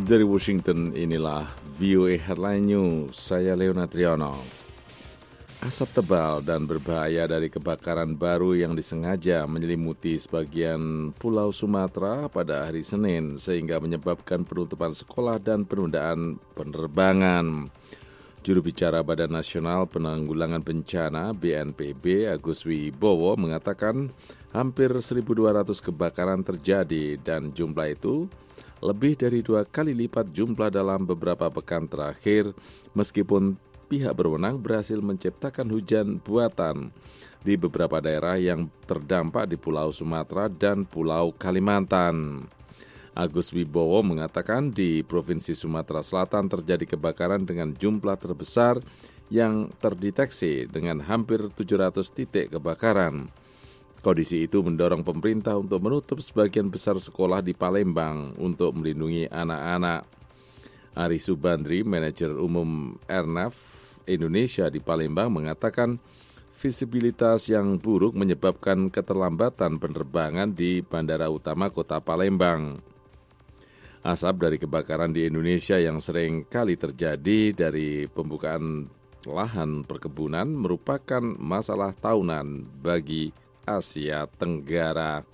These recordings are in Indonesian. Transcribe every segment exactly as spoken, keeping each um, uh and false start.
Dari Washington, inilah V O A Headline News. Saya Leona Triano. Asap tebal dan berbahaya dari kebakaran baru yang disengaja menyelimuti sebagian Pulau Sumatera pada hari Senin sehingga menyebabkan penutupan sekolah dan penundaan penerbangan. Juru bicara Badan Nasional Penanggulangan Bencana B N P B Agus Wibowo mengatakan hampir seribu dua ratus kebakaran terjadi dan jumlah itu lebih dari dua kali lipat jumlah dalam beberapa pekan terakhir, meskipun pihak berwenang berhasil menciptakan hujan buatan di beberapa daerah yang terdampak di Pulau Sumatera dan Pulau Kalimantan. Agus Wibowo mengatakan di Provinsi Sumatera Selatan terjadi kebakaran dengan jumlah terbesar yang terdeteksi dengan hampir tujuh ratus titik kebakaran. Kondisi itu mendorong pemerintah untuk menutup sebagian besar sekolah di Palembang untuk melindungi anak-anak. Ari Subandri, manajer umum Airnav Indonesia di Palembang, mengatakan visibilitas yang buruk menyebabkan keterlambatan penerbangan di Bandara Utama Kota Palembang. Asap dari kebakaran di Indonesia yang sering kali terjadi dari pembukaan lahan perkebunan merupakan masalah tahunan bagi Asia Tenggara.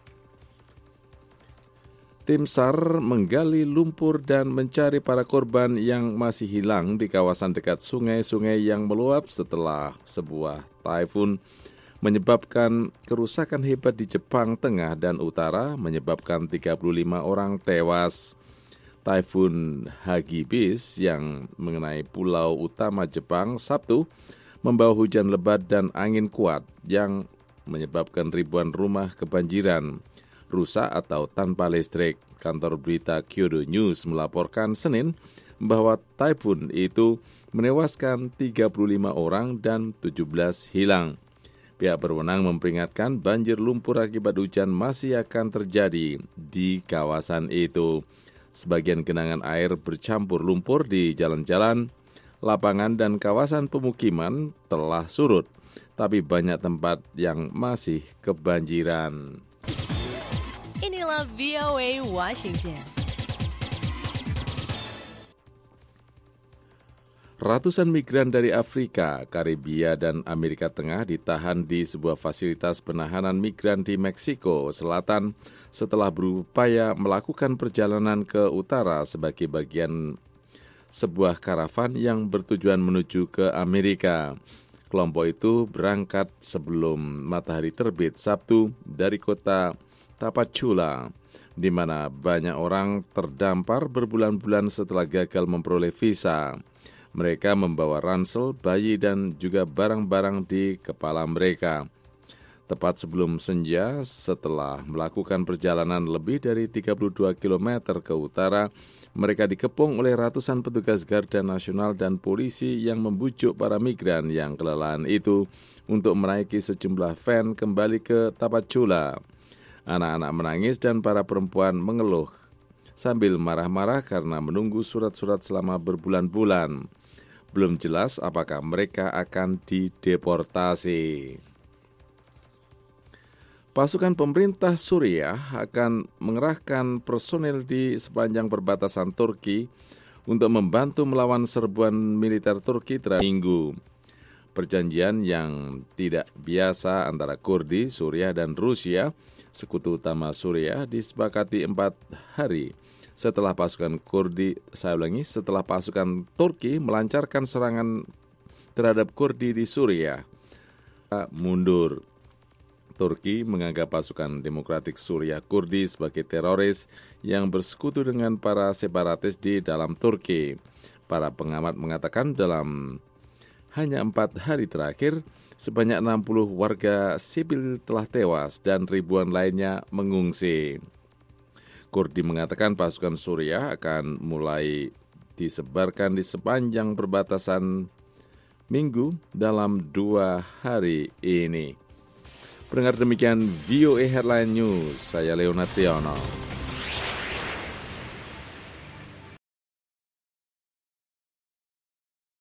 Tim SAR menggali lumpur dan mencari para korban yang masih hilang di kawasan dekat sungai-sungai yang meluap setelah sebuah taifun menyebabkan kerusakan hebat di Jepang Tengah dan Utara, menyebabkan tiga puluh lima orang tewas. Taifun Hagibis yang mengenai pulau utama Jepang Sabtu membawa hujan lebat dan angin kuat yang menyebabkan ribuan rumah kebanjiran, rusak atau tanpa listrik. Kantor berita Kyodo News melaporkan Senin bahwa taifun itu menewaskan tiga puluh lima orang dan tujuh belas hilang. Pihak berwenang memperingatkan banjir lumpur akibat hujan masih akan terjadi di kawasan itu. Sebagian genangan air bercampur lumpur di jalan-jalan, lapangan dan kawasan pemukiman telah surut, tapi banyak tempat yang masih kebanjiran. Inilah V O A Washington. Ratusan migran dari Afrika, Karibia, dan Amerika Tengah ditahan di sebuah fasilitas penahanan migran di Meksiko Selatan setelah berupaya melakukan perjalanan ke utara sebagai bagian sebuah karavan yang bertujuan menuju ke Amerika. Kelompok itu berangkat sebelum matahari terbit Sabtu dari kota Tapachula, di mana banyak orang terdampar berbulan-bulan setelah gagal memperoleh visa. Mereka membawa ransel, bayi, dan juga barang-barang di kepala mereka. Tepat sebelum senja, setelah melakukan perjalanan lebih dari tiga puluh dua kilometer ke utara, mereka dikepung oleh ratusan petugas Garda Nasional dan polisi yang membujuk para migran yang kelelahan itu untuk menaiki sejumlah van kembali ke Tapachula. Anak-anak menangis dan para perempuan mengeluh sambil marah-marah karena menunggu surat-surat selama berbulan-bulan. Belum jelas apakah mereka akan dideportasi. Pasukan pemerintah Suriah akan mengerahkan personel di sepanjang perbatasan Turki untuk membantu melawan serbuan militer Turki terakhir minggu. Perjanjian yang tidak biasa antara Kurdi, Suriah, dan Rusia, sekutu utama Suriah, disepakati empat hari setelah pasukan Kurdi, saya ulangi, setelah pasukan Turki melancarkan serangan terhadap Kurdi di Suriah. Mundur. Turki menganggap pasukan Demokratik Suriah Kurdi sebagai teroris yang bersekutu dengan para separatis di dalam Turki. Para pengamat mengatakan dalam hanya empat hari terakhir, sebanyak enam puluh warga sipil telah tewas dan ribuan lainnya mengungsi. Kurdi mengatakan pasukan Suriah akan mulai disebarkan di sepanjang perbatasan Minggu dalam dua hari ini. Pendengar, demikian V O A Headline News, saya Leona Triano.